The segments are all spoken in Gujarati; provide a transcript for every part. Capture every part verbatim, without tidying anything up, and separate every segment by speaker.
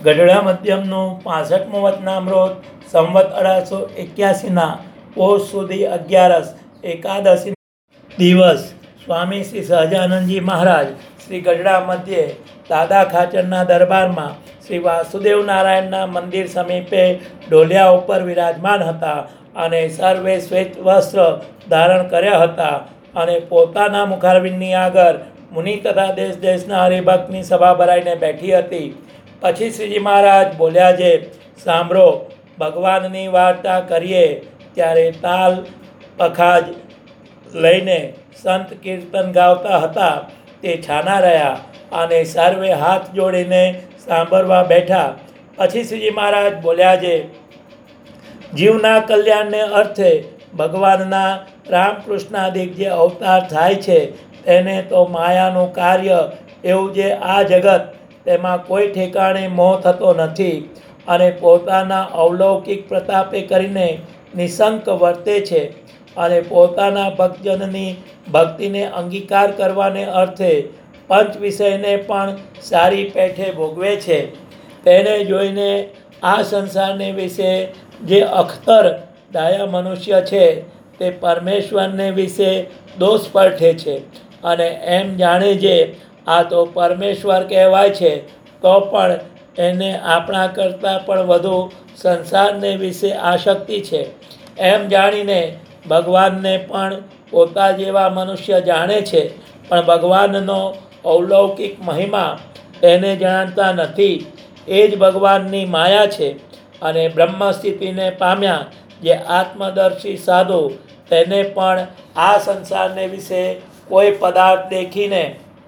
Speaker 1: ગઢડા મધ્યમનું પાસઠમું વતનામૃત સંવત અઢારસો એક્યાસીના પોષ સુધી અગિયારસ એકાદશી દિવસ સ્વામી શ્રી સહજાનંદજી મહારાજ શ્રી ગઢડા મધ્યે દાદા ખાચરના દરબારમાં શ્રી વાસુદેવ નારાયણના મંદિર સમીપે ઢોલિયા ઉપર વિરાજમાન હતા અને સર્વે શ્વેત વસ્ત્ર ધારણ કર્યા હતા અને પોતાના મુખારવિંદની આગળ મુનિ તથા દેશ દેશના હરિભક્તની સભા ભરાઈને બેઠી હતી. પછી શ્રીજી મહારાજ બોલ્યા છે, સાંભળો, ભગવાનની વાર્તા કરીએ ત્યારે તાલ પખાજ લઈને સંત કીર્તન ગાવતા હતા તે છાના રહ્યા અને સર્વે હાથ જોડીને સાંભળવા બેઠા. પછી શ્રીજી મહારાજ બોલ્યા છે, જીવના કલ્યાણને અર્થે ભગવાનના રામકૃષ્ણાદિક જે અવતાર થાય છે તેને તો માયાનું કાર્ય એવું જે આ જગત તેમાં કોઈ ઠેકાણે મોહ થતો નથી અને પોતાના અવલૌકિક પ્રતાપે કરીને નિશંક વર્તે છે અને પોતાના ભક્તજનની ભક્તિને અંગીકાર કરવાને અર્થે પંચ વિષયને પણ સારી પેઠે ભોગવે છે. તેને જોઈને આ સંસારને વિશે જે અખતર ડાયા મનુષ્ય છે તે પરમેશ્વરને વિશે દોષ પરઠે છે અને એમ જાણે જે આ તો પરમેશ્વર કહેવાય છે તો પણ એને આપણા કરતાં પણ વધુ સંસારને વિશે આસક્તિ છે એમ જાણીને ભગવાનને પણ પોતા જેવા મનુષ્ય જાણે છે, પણ ભગવાનનો અવલૌકિક મહિમા તેને જાણતા નથી. એ જ ભગવાનની માયા છે અને બ્રહ્મ સ્થિતિને પામ્યા જે આત્મદર્શી સાધુ તેને પણ આ સંસારને વિશે કોઈ પદાર્થ દેખીને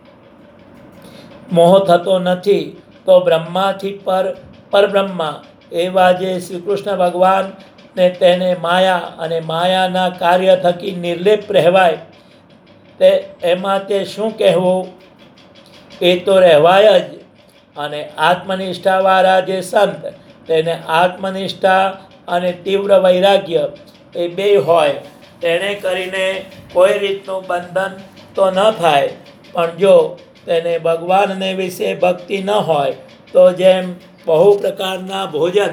Speaker 1: મોહ થતો નથી. તો બ્રહ્માથી પર પરબ્રહ્મા એવા જે શ્રી કૃષ્ણ ભગવાન ને તેને માયા અને માયાના કાર્ય થકી નિર્લેપ રહેવાય તે એમાં તે શું કહેવું, એ તો રહેવાય જ. અને આત્મનિષ્ઠાવાળા જે સંત તેને આત્મનિષ્ઠા અને તીવ્ર વૈરાગ્ય એ બે હોય તેણે કરીને કોઈ રીતનું બંધન તો ન થાય. પણ જો તેને ભગવાનને વિશે ભક્તિ ન હોય તો જેમ બહુ પ્રકારના ભોજન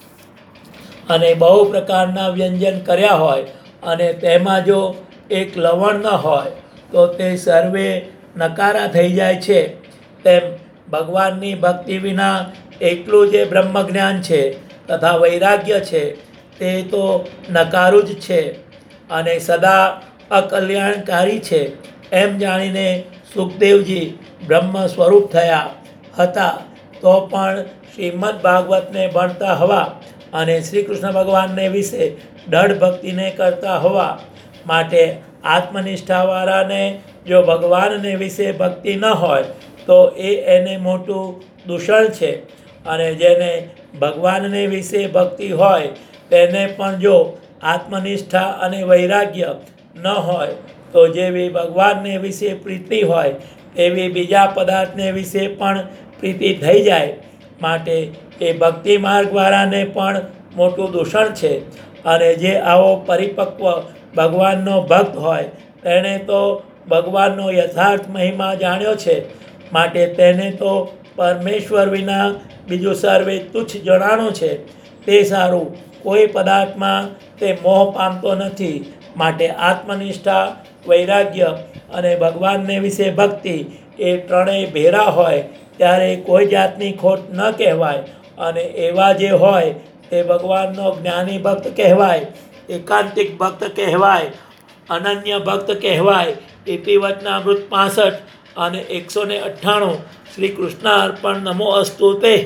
Speaker 1: અને બહુ પ્રકારના વ્યંજન કર્યા હોય અને તેમાં જો એક લવણ ન હોય તો તે સર્વે નકારા થઈ જાય છે, તેમ ભગવાનની ભક્તિ વિના એટલું જે બ્રહ્મજ્ઞાન છે તથા વૈરાગ્ય છે તે તો નકારું જ છે અને સદા અકલ્યાણકારી છે એમ જાણીને સુખદેવજી બ્રહ્મ સ્વરૂપ થયા હતા તો પણ શ્રીમદ ભાગવતને ભણતા હોવા અને શ્રી કૃષ્ણ ભગવાનને વિશે દૃઢ ભક્તિને કરતા હોવા માટે આત્મનિષ્ઠાવાળાને જો ભગવાનને વિશે ભક્તિ ન હોય તો એ એને મોટું દૂષણ છે અને જેને ભગવાનને વિશે ભક્તિ હોય તેને પણ જો આત્મનિષ્ઠા અને વૈરાગ્ય ન હોય તો જેવી ભગવાનને વિશે પ્રીતિ હોય એવી બીજા પદાર્થને વિશે પણ પ્રીતિ થઈ જાય. માટે એ ભક્તિ માર્ગવાળાને પણ મોટું દૂષણ છે અને જે આવો પરિપક્વ ભગવાનનો ભક્ત હોય તેણે તો ભગવાનનો યથાર્થ મહિમા જાણ્યો છે માટે તેને તો પરમેશ્વર વિના બીજું સર્વે તુચ્છ જણાણું છે. તે સારું કોઈ પદાર્થમાં તે મોહ પામતો નથી. માટે આત્મનિષ્ઠા, વૈરાગ્ય અને ભગવાનને વિશે ભક્તિ એ ત્રણેય ભેરા હોય ત્યારે કોઈ જાતની ખોટ ન કહેવાય અને એવા જે હોય તે ભગવાનનો જ્ઞાની ભક્ત કહેવાય, એકાંતિક ભક્ત કહેવાય, અનન્ય ભક્ત કહેવાય. ઇતિવચનામૃત પાસઠ અને એકસો ને અઠ્ઠાણું. શ્રી કૃષ્ણ અર્પણ. નમો અસ્તુ તે.